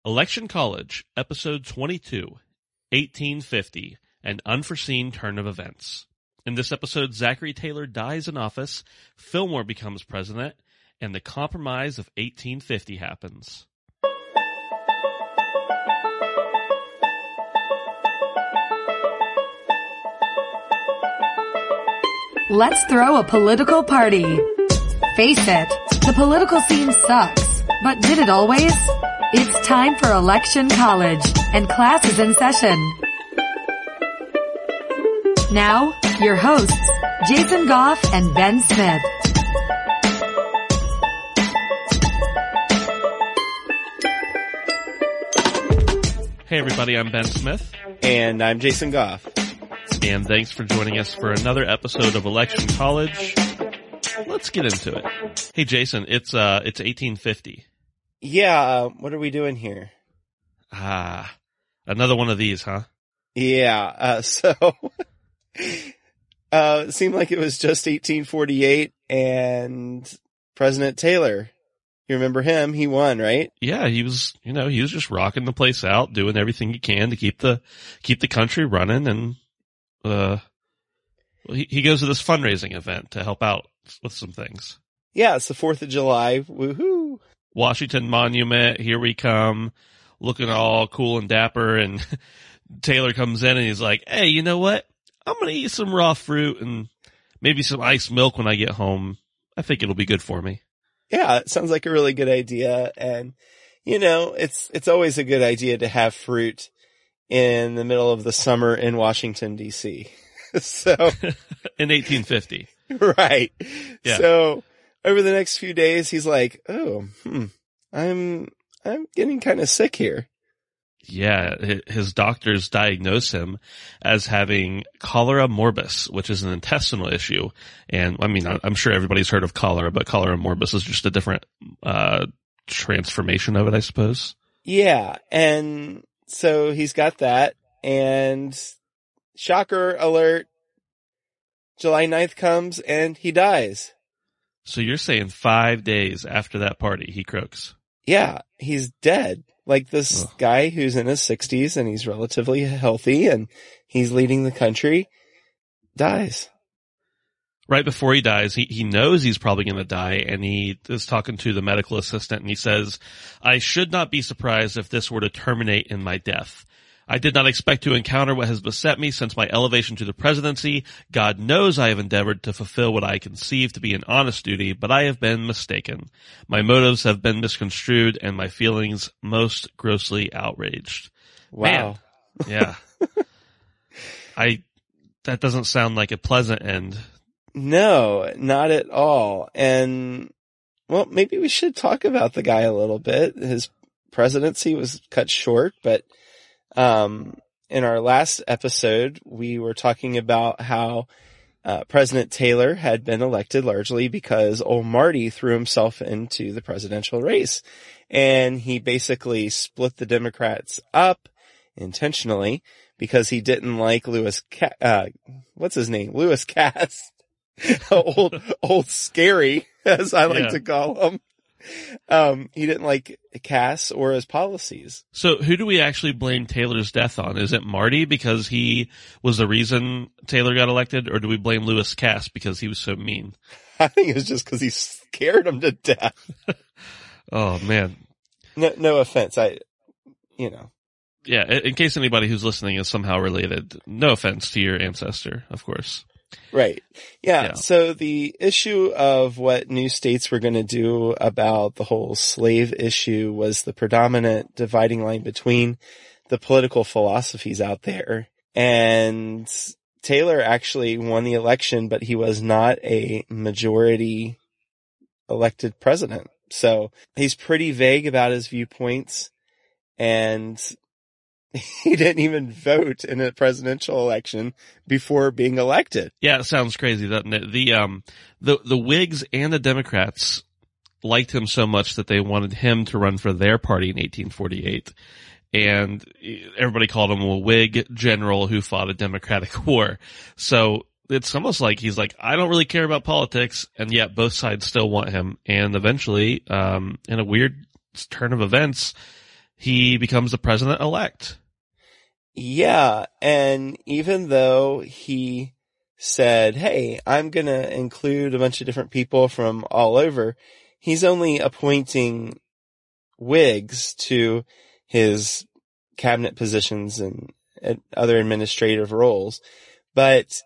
Election College, Episode 22, 1850, An Unforeseen Turn of Events. In this episode, Zachary Taylor dies in office, Fillmore becomes president, and the Compromise of 1850 happens. Let's throw a political party. Face it, the political scene sucks, but did it always? It's time for Election College, and class is in session. Now, your hosts, Jason Goff and Ben Smith. Hey everybody, I'm Ben Smith. And I'm Jason Goff. And thanks for joining us for another episode of Election College. Let's get into it. Hey Jason, it's 1850. Yeah, what are we doing here? Another one of these, huh? Yeah, it seemed like it was just 1848 and President Taylor. You remember him? He won, right? Yeah, he was just rocking the place out, doing everything he can to keep the country running, and he goes to this fundraising event to help out with some things. Yeah, it's the 4th of July. Woohoo! Washington Monument, here we come, looking all cool and dapper, and Taylor comes in and he's like, hey, you know what? I'm going to eat some raw fruit and maybe some iced milk when I get home. I think it'll be good for me. Yeah, it sounds like a really good idea. And, it's always a good idea to have fruit in the middle of the summer in Washington, D.C. So in 1850. Right. Yeah. So over the next few days, he's like, I'm getting kind of sick here. Yeah, his doctors diagnose him as having cholera morbus, which is an intestinal issue. And I mean, I'm sure everybody's heard of cholera, but cholera morbus is just a different transformation of it, I suppose. Yeah, and so he's got that, and shocker alert, July 9th comes and he dies. So you're saying 5 days after that party, he croaks? Yeah, he's dead. Like this guy who's in his 60s and he's relatively healthy and he's leading the country, dies. Right before he dies, he knows he's probably going to die, and he is talking to the medical assistant, and he says, I should not be surprised if this were to terminate in my death. I did not expect to encounter what has beset me since my elevation to the presidency. God knows I have endeavored to fulfill what I conceive to be an honest duty, but I have been mistaken. My motives have been misconstrued, and my feelings most grossly outraged. Wow. Man. Yeah. That doesn't sound like a pleasant end. No, not at all. And, well, maybe we should talk about the guy a little bit. His presidency was cut short, but in our last episode, we were talking about how President Taylor had been elected largely because old Marty threw himself into the presidential race. And he basically split the Democrats up intentionally because he didn't like Lewis Cass. old scary, as I like to call him. He didn't like Cass or his policies. So who do we actually blame Taylor's death on? Is it Marty because he was the reason Taylor got elected, or do we blame Lewis Cass because he was so mean? I think it was just because he scared him to death. Oh man. No offense. Yeah, in case anybody who's listening is somehow related, no offense to your ancestor, of course. Right. Yeah. So the issue of what new states were going to do about the whole slave issue was the predominant dividing line between the political philosophies out there. And Taylor actually won the election, but he was not a majority elected president. So he's pretty vague about his viewpoints, and he didn't even vote in a presidential election before being elected. Yeah, it sounds crazy, doesn't it? The Whigs and the Democrats liked him so much that they wanted him to run for their party in 1848. And everybody called him a Whig general who fought a Democratic war. So it's almost like he's like, I don't really care about politics, and yet both sides still want him. And eventually, in a weird turn of events, he becomes the president-elect. Yeah, and even though he said, hey, I'm going to include a bunch of different people from all over, he's only appointing Whigs to his cabinet positions and other administrative roles. But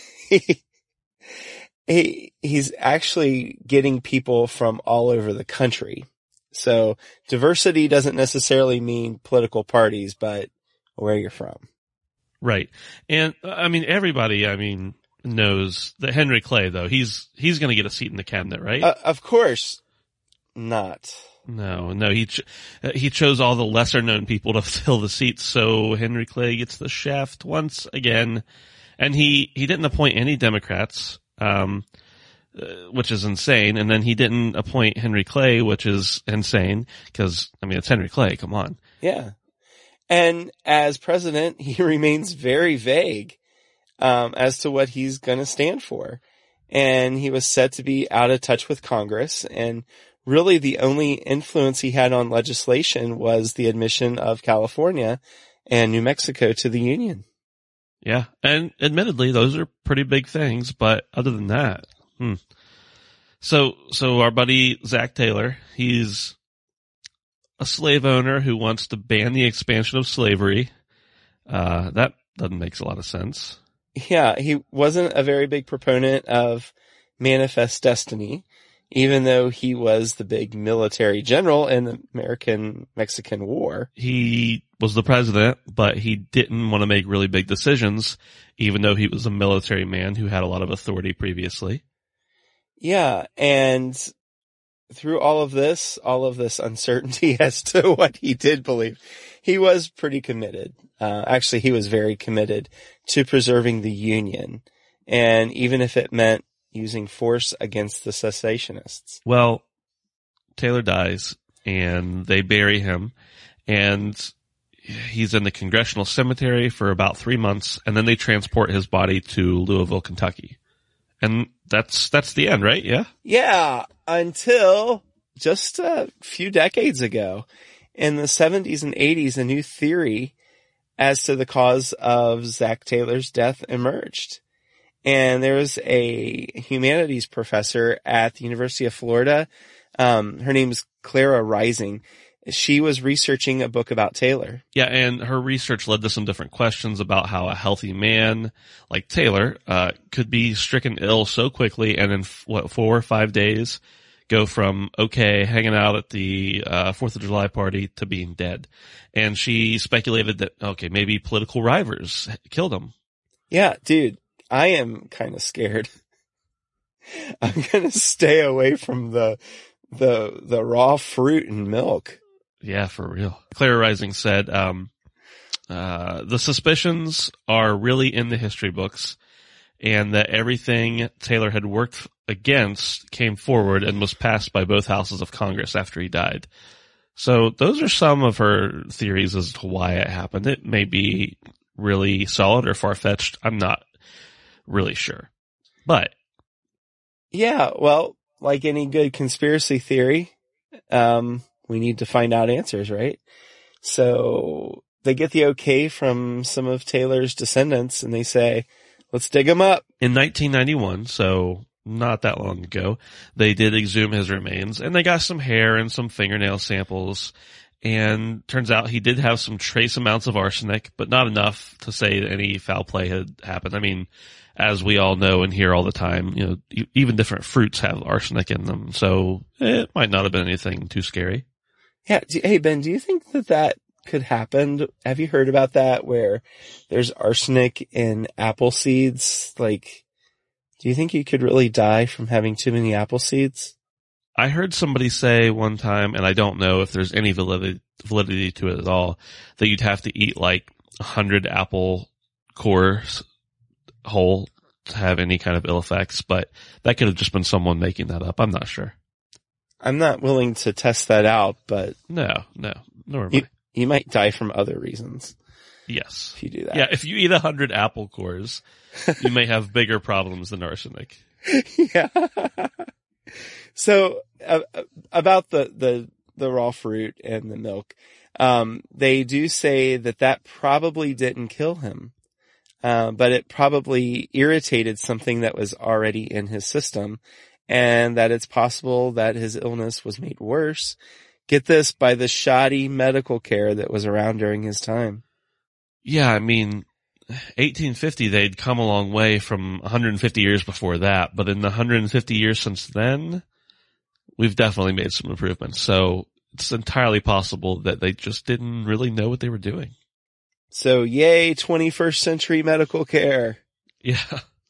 he's actually getting people from all over the country. So diversity doesn't necessarily mean political parties, but where you're from. Right. And everybody, knows that Henry Clay, though, he's going to get a seat in the cabinet, right? Of course not. No, he chose all the lesser known people to fill the seats. So Henry Clay gets the shaft once again. And he didn't appoint any Democrats, which is insane. And then he didn't appoint Henry Clay, which is insane because, it's Henry Clay. Come on. Yeah. And as president, he remains very vague, as to what he's going to stand for. And he was said to be out of touch with Congress. And really the only influence he had on legislation was the admission of California and New Mexico to the Union. Yeah. And admittedly, those are pretty big things. But other than that, So our buddy Zach Taylor, he's a slave owner who wants to ban the expansion of slavery. That doesn't make a lot of sense. Yeah, he wasn't a very big proponent of Manifest Destiny, even though he was the big military general in the American-Mexican War. He was the president, but he didn't want to make really big decisions, even though he was a military man who had a lot of authority previously. Yeah, and through all of this uncertainty as to what he did believe, he was pretty committed. Actually, he was very committed to preserving the Union. And even if it meant using force against the secessionists. Well, Taylor dies and they bury him and he's in the Congressional Cemetery for about 3 months and then they transport his body to Louisville, Kentucky. And that's the end, right? Yeah? Yeah, until just a few decades ago. In the 70s and 80s, a new theory as to the cause of Zach Taylor's death emerged. And there was a humanities professor at the University of Florida. Her name is Clara Rising. She was researching a book about Taylor. Yeah, and her research led to some different questions about how a healthy man like Taylor could be stricken ill so quickly and in 4 or 5 days go from hanging out at the 4th of July party to being dead. And she speculated that maybe political rivals killed him. Yeah, dude, I am kind of scared. I'm going to stay away from the raw fruit and milk. Yeah, for real. Clara Rising said, the suspicions are really in the history books and that everything Taylor had worked against came forward and was passed by both houses of Congress after he died. So those are some of her theories as to why it happened. It may be really solid or far-fetched. I'm not really sure. But yeah, well, like any good conspiracy theory, we need to find out answers, right? So they get the okay from some of Taylor's descendants and they say, let's dig him up. In 1991, so not that long ago, they did exhume his remains and they got some hair and some fingernail samples. And turns out he did have some trace amounts of arsenic, but not enough to say that any foul play had happened. I mean, as we all know and hear all the time, even different fruits have arsenic in them. So it might not have been anything too scary. Yeah. Hey, Ben, do you think that could happen? Have you heard about that where there's arsenic in apple seeds? Like, do you think you could really die from having too many apple seeds? I heard somebody say one time, and I don't know if there's any validity to it at all, that you'd have to eat like 100 apple cores whole to have any kind of ill effects, but that could have just been someone making that up. I'm not sure. I'm not willing to test that out, but no, nor am I. You might die from other reasons. Yes. If you do that. Yeah, if you eat 100 apple cores, you may have bigger problems than arsenic. Yeah. So, about the raw fruit and the milk, They do say that probably didn't kill him, but it probably irritated something that was already in his system, and that it's possible that his illness was made worse. Get this, by the shoddy medical care that was around during his time. Yeah, I mean, 1850, they'd come a long way from 150 years before that, but in the 150 years since then, we've definitely made some improvements. So it's entirely possible that they just didn't really know what they were doing. So yay, 21st century medical care. Yeah.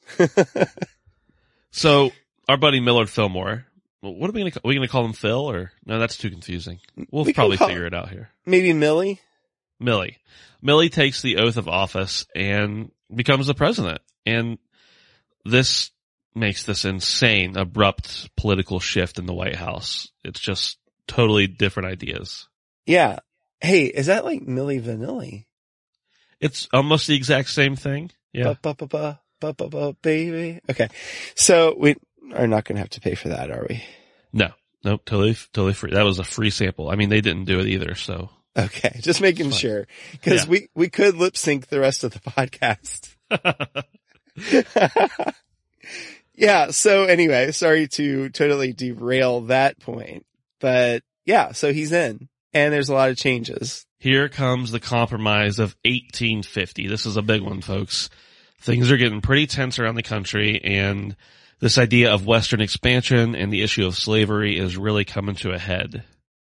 So our buddy Millard Fillmore, what are we going to call him, Phil, or no, that's too confusing. We'll probably figure it out here. Maybe Millie? Millie takes the oath of office and becomes the president. And this makes this insane, abrupt political shift in the White House. It's just totally different ideas. Yeah. Hey, is that like Milli Vanilli? It's almost the exact same thing. Yeah. Baby. Okay. So we are not going to have to pay for that, are we? No, totally free. That was a free sample. I mean, they didn't do it either, so. Okay. Just making sure. Cause we could lip sync the rest of the podcast. Yeah. So anyway, sorry to totally derail that point, but yeah, so he's in and there's a lot of changes. Here comes the compromise of 1850. This is a big one, folks. Things are getting pretty tense around the country, and this idea of Western expansion and the issue of slavery is really coming to a head.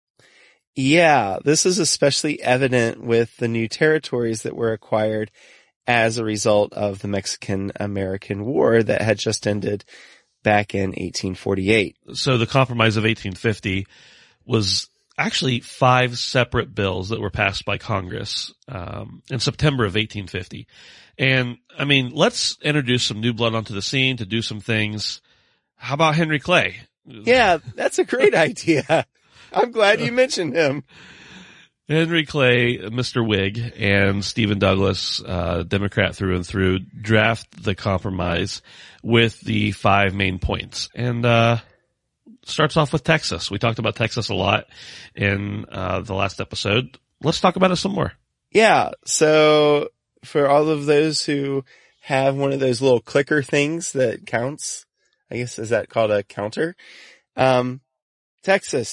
Yeah, this is especially evident with the new territories that were acquired as a result of the Mexican-American War that had just ended back in 1848. So the Compromise of 1850 was actually 5 separate bills that were passed by Congress in September of 1850. And, I mean, let's introduce some new blood onto the scene to do some things. How about Henry Clay? Yeah, that's a great idea. I'm glad you mentioned him. Henry Clay, Mr. Whig, and Stephen Douglas, Democrat through and through, draft the compromise with the 5 main points. And starts off with Texas. We talked about Texas a lot in the last episode. Let's talk about it some more. Yeah, so for all of those who have one of those little clicker things that counts, I guess, is that called a counter? Texas.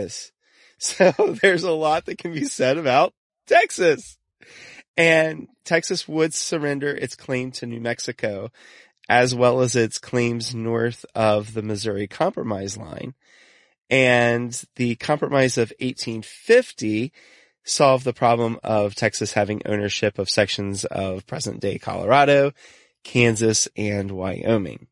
So there's a lot that can be said about Texas. And Texas would surrender its claim to New Mexico, as well as its claims north of the Missouri Compromise line. And the Compromise of 1850 solved the problem of Texas having ownership of sections of present-day Colorado, Kansas, and Wyoming.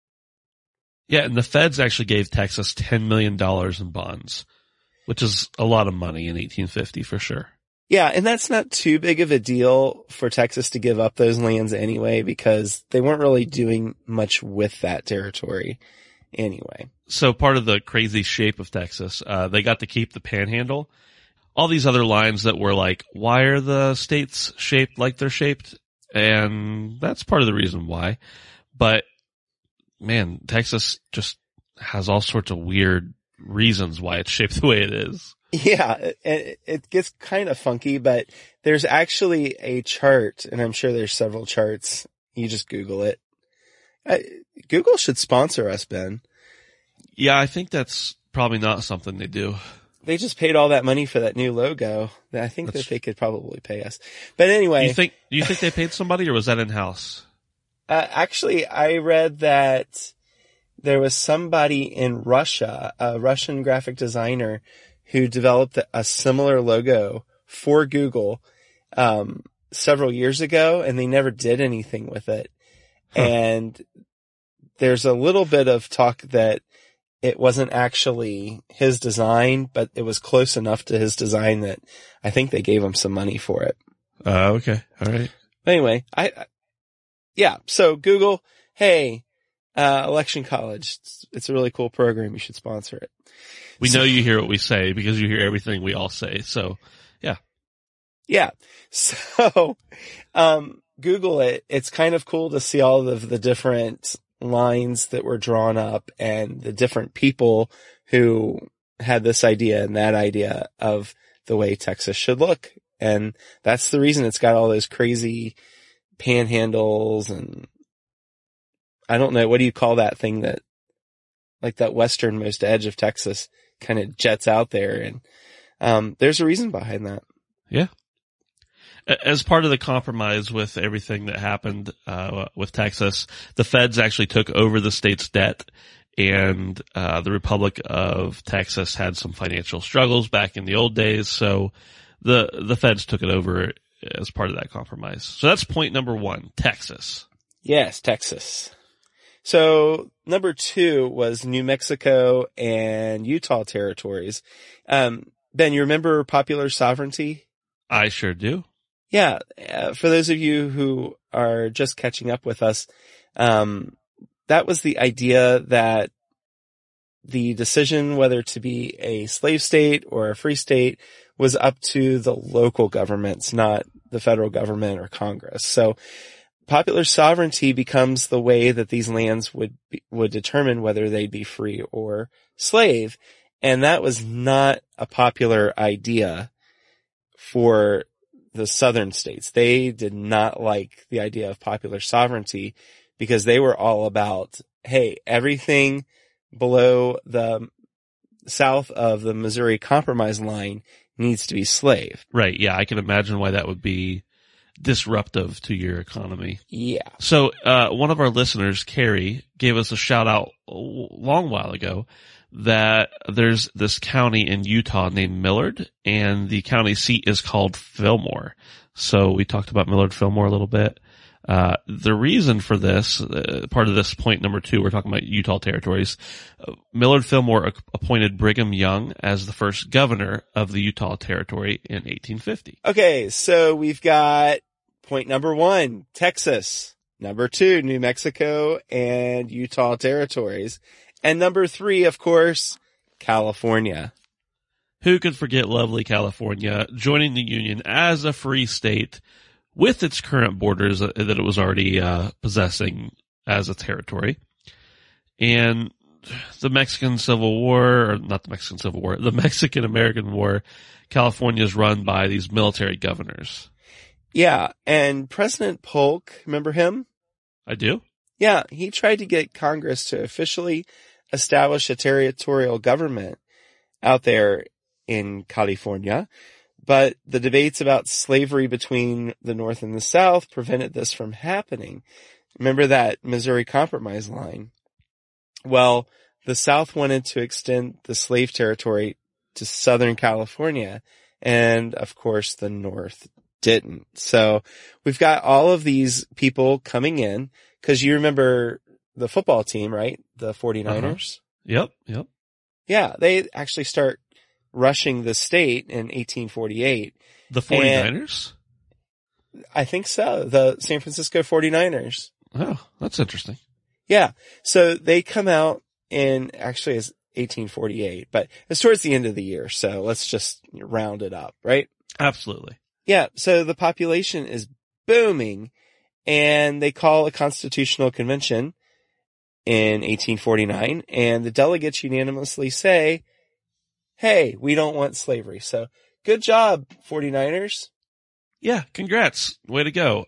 Yeah, and the feds actually gave Texas $10 million in bonds, which is a lot of money in 1850 for sure. Yeah, and that's not too big of a deal for Texas to give up those lands anyway, because they weren't really doing much with that territory anyway. So part of the crazy shape of Texas, they got to keep the Panhandle. All these other lines that were like, why are the states shaped like they're shaped? And that's part of the reason why. But man, Texas just has all sorts of weird reasons why it's shaped the way it is. Yeah, it gets kind of funky, but there's actually a chart, and I'm sure there's several charts. You just Google it. Google should sponsor us, Ben. Yeah, I think that's probably not something they do. They just paid all that money for that new logo. I think that they could probably pay us. But anyway. Do you think they paid somebody, or was that in-house? Actually, I read that there was somebody in Russia, a Russian graphic designer, who developed a similar logo for Google several years ago, and they never did anything with it. Huh. And there's a little bit of talk that it wasn't actually his design, but it was close enough to his design that I think they gave him some money for it. Okay. All right. Anyway, yeah, so Google, hey, Election College, it's a really cool program. You should sponsor it. We know you hear what we say because you hear everything we all say. So, yeah. Yeah. So, Google it. It's kind of cool to see all of the different lines that were drawn up and the different people who had this idea and that idea of the way Texas should look. And that's the reason it's got all those crazy panhandles and I don't know, what do you call that thing that, like that westernmost edge of Texas kind of jets out there. And, there's a reason behind that. Yeah. As part of the compromise with everything that happened, with Texas, the feds actually took over the state's debt and, the Republic of Texas had some financial struggles back in the old days. So the feds took it over as part of that compromise. So that's point number 1, Texas. Yes, Texas. So number 2 was New Mexico and Utah territories. Ben, you remember popular sovereignty? I sure do. Yeah. For those of you who are just catching up with us, that was the idea that the decision whether to be a slave state or a free state was up to the local governments, not the federal government or Congress. So popular sovereignty becomes the way that these lands would determine whether they'd be free or slave. And that was not a popular idea for the southern states. They did not like the idea of popular sovereignty because they were all about, hey, everything below the south of the Missouri Compromise line needs to be slave. Right. Yeah. I can imagine why that would be disruptive to your economy. Yeah. So, one of our listeners, Carrie, gave us a shout out a long while ago that there's this county in Utah named Millard and the county seat is called Fillmore. So we talked about Millard Fillmore a little bit. The reason for this, part of this point number 2, we're talking about Utah territories. Millard Fillmore appointed Brigham Young as the first governor of the Utah territory in 1850. Okay. So we've got point number 1, Texas. Number 2, New Mexico and Utah territories. And number 3, of course, California. Who could forget lovely California joining the Union as a free state with its current borders that it was already possessing as a territory. And the Mexican Civil War, or not the Mexican Civil War, the Mexican-American War, California is run by these military governors. Yeah, and President Polk, remember him? I do. Yeah, he tried to get Congress to officially establish a territorial government out there in California, but the debates about slavery between the North and the South prevented this from happening. Remember that Missouri Compromise line? Well, the South wanted to extend the slave territory to Southern California, and of course the North didn't. So we've got all of these people coming in, because you remember the football team, right? The 49ers? Yep, yep. Yeah, they actually start rushing the state in 1848. The 49ers? I think so. The San Francisco 49ers. Oh, that's interesting. Yeah. So they come out in, actually it's 1848, but it's towards the end of the year. So let's just round it up, right? Absolutely. Yeah. So the population is booming and they call a constitutional convention in 1849 and the delegates unanimously say, hey, we don't want slavery. So good job, 49ers. Yeah. Congrats. Way to go.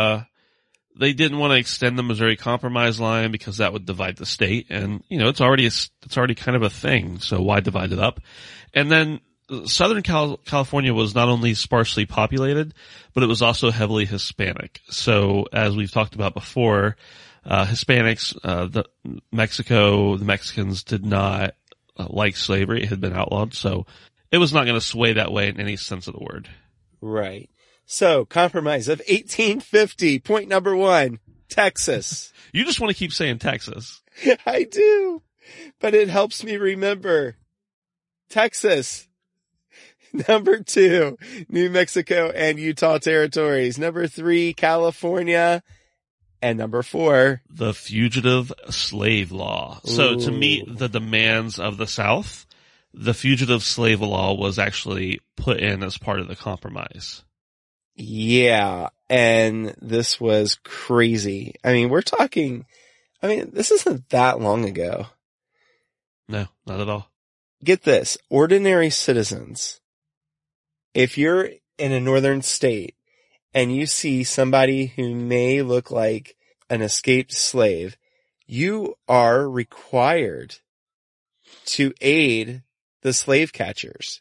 They didn't want to extend the Missouri Compromise line because that would divide the state. And, you know, it's already kind of a thing. So why divide it up? And then Southern California was not only sparsely populated, but it was also heavily Hispanic. So as we've talked about before, Hispanics, the Mexicans did not like slavery. It had been outlawed. So it was not going to sway that way in any sense of the word. Right. So compromise of 1850. Point number 1, Texas. You just want to keep saying Texas. I do, but it helps me remember Texas. Number 2, New Mexico and Utah territories. Number 3, California. And number 4, the Fugitive Slave Law. Ooh. So to meet the demands of the South, the Fugitive Slave Law was actually put in as part of the compromise. Yeah. And this was crazy. I mean, this isn't that long ago. No, not at all. Get this. Ordinary citizens if you're in a northern state and you see somebody who may look like an escaped slave, you are required to aid the slave catchers.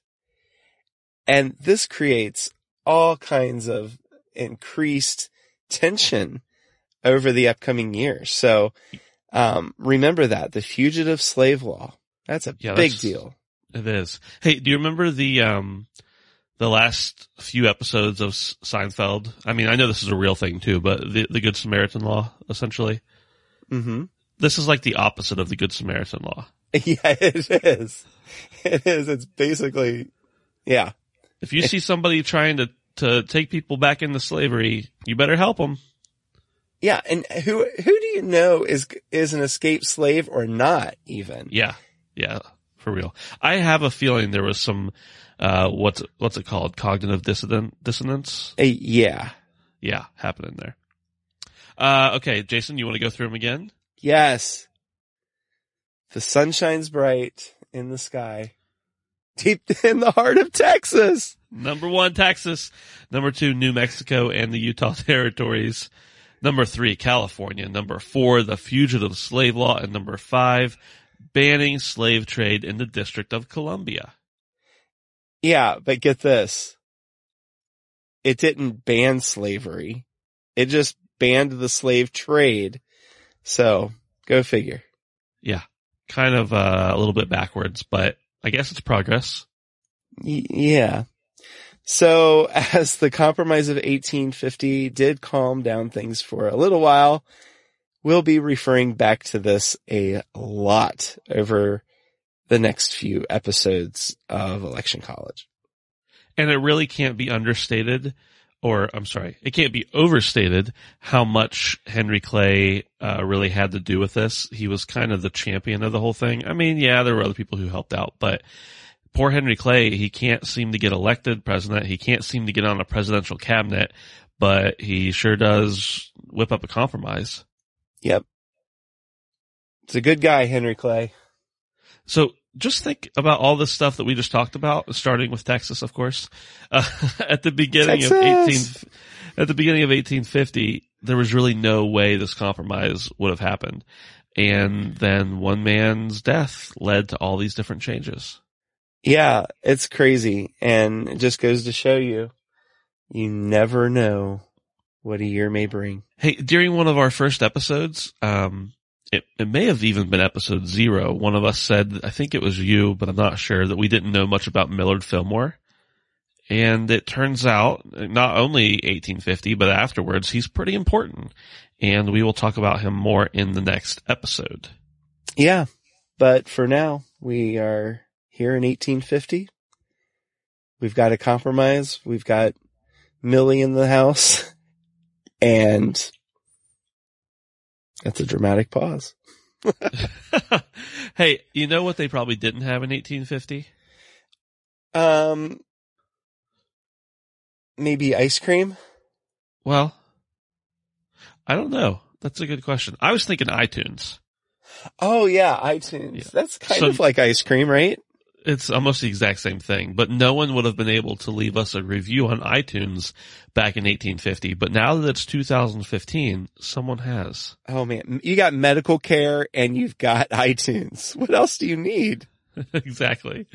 And this creates all kinds of increased tension over the upcoming years. So, remember that the fugitive slave law, that's a big deal. It is. Hey, do you remember the last few episodes of Seinfeld? I mean, I know this is a real thing too, but the Good Samaritan law, essentially. Mm-hmm. This is like the opposite of the Good Samaritan law. Yeah, it is. It is. It's basically, yeah. If you see somebody trying to take people back into slavery, you better help them. Yeah, and who do you know is an escaped slave or not even? Yeah, for real. I have a feeling there was some what's it called? Cognitive dissonance? Yeah, happening there. Okay, Jason, you want to go through them again? Yes. The sun shines bright in the sky, deep in the heart of Texas. Number 1, Texas. Number 2, New Mexico and the Utah territories. Number 3, California. Number 4, the fugitive slave law. And number 5, banning slave trade in the District of Columbia. Yeah, but get this. It didn't ban slavery. It just banned the slave trade. So, go figure. Yeah. Kind of a little bit backwards, but I guess it's progress. Yeah. So, as the Compromise of 1850 did calm down things for a little while, we'll be referring back to this a lot over the next few episodes of Election College. And it really can't be understated, it can't be overstated how much Henry Clay really had to do with this. He was kind of the champion of the whole thing. I mean, yeah, there were other people who helped out, but poor Henry Clay, he can't seem to get elected president. He can't seem to get on a presidential cabinet, but he sure does whip up a compromise. Yep. It's a good guy, Henry Clay. So just think about all this stuff that we just talked about, starting with Texas, of course. At the beginning of 1850, there was really no way this compromise would have happened. And then one man's death led to all these different changes. Yeah, it's crazy. And it just goes to show you never know what a year may bring. Hey, during one of our first episodes, it may have even been episode 0. One of us said, I think it was you, but I'm not sure, that we didn't know much about Millard Fillmore. And it turns out not only 1850, but afterwards, he's pretty important. And we will talk about him more in the next episode. Yeah. But for now, we are here in 1850. We've got a compromise. We've got Millie in the house. And that's a dramatic pause. Hey, you know what they probably didn't have in 1850? Maybe ice cream? Well, I don't know. That's a good question. I was thinking iTunes. Oh yeah, iTunes. Yeah. That's kind of like ice cream, right? It's almost the exact same thing, but no one would have been able to leave us a review on iTunes back in 1850. But now that it's 2015, someone has. Oh man, you got medical care and you've got iTunes. What else do you need? Exactly.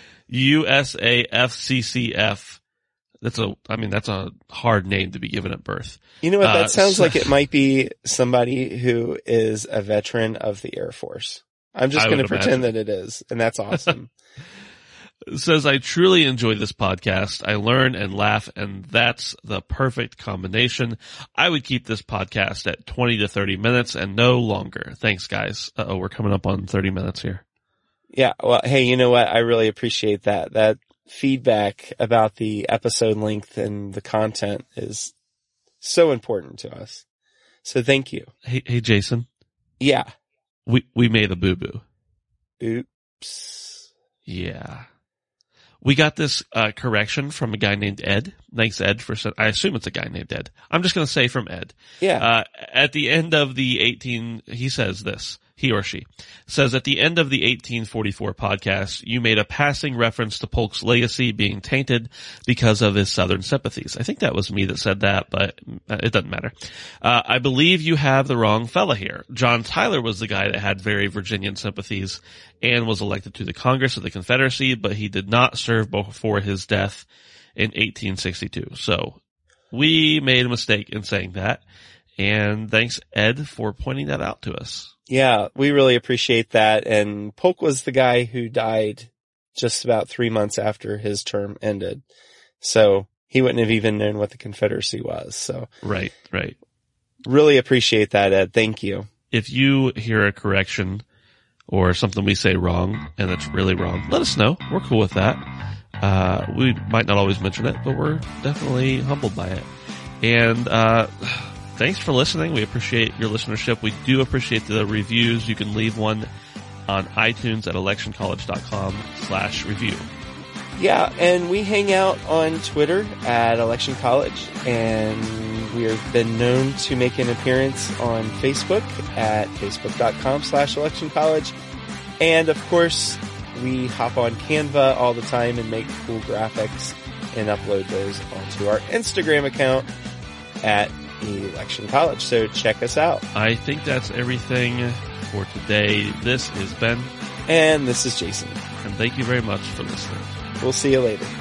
USAFCCF. That's a hard name to be given at birth. You know what? That sounds like it might be somebody who is a veteran of the Air Force. I'm just going to pretend that it is, and that's awesome. It says, I truly enjoy this podcast. I learn and laugh, and that's the perfect combination. I would keep this podcast at 20 to 30 minutes and no longer. Thanks, guys. We're coming up on 30 minutes here. Yeah, well, hey, you know what? I really appreciate that. That feedback about the episode length and the content is so important to us. So thank you. Hey, Jason. Yeah. We made a boo-boo. Oops. Yeah. We got this correction from a guy named Ed. Thanks, Ed, I assume it's a guy named Ed. I'm just going to say from Ed. Yeah. At the end of he says this. he or she, says at the end of the 1844 podcast, you made a passing reference to Polk's legacy being tainted because of his Southern sympathies. I think that was me that said that, but it doesn't matter. I believe you have the wrong fella here. John Tyler was the guy that had very Virginian sympathies and was elected to the Congress of the Confederacy, but he did not serve before his death in 1862. So we made a mistake in saying that. And thanks, Ed, for pointing that out to us. Yeah, we really appreciate that. And Polk was the guy who died just about 3 months after his term ended. So he wouldn't have even known what the Confederacy was. So Right. Really appreciate that, Ed. Thank you. If you hear a correction or something we say wrong and it's really wrong, let us know. We're cool with that. We might not always mention it, but we're definitely humbled by it. And, thanks for listening. We appreciate your listenership. We do appreciate the reviews. You can leave one on iTunes at electioncollege.com/review. Yeah, and we hang out on Twitter at Election College, and we have been known to make an appearance on Facebook at facebook.com/electioncollege. And of course, we hop on Canva all the time and make cool graphics and upload those onto our Instagram account at Election College. So check us out. I think that's everything for today. This is Ben. And this is Jason. And thank you very much for listening. We'll see you later.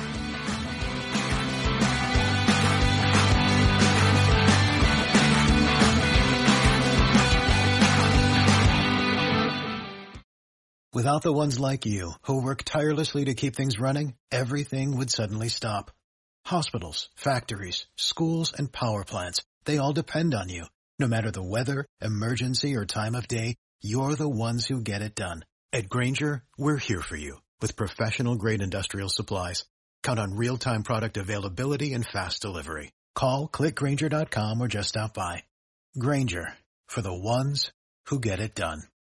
Without the ones like you, who work tirelessly to keep things running, everything would suddenly stop. Hospitals, factories, schools, and power plants, they all depend on you. No matter the weather, emergency, or time of day, you're the ones who get it done. At Grainger, we're here for you with professional-grade industrial supplies. Count on real-time product availability and fast delivery. Call, click Grainger.com, or just stop by. Grainger, for the ones who get it done.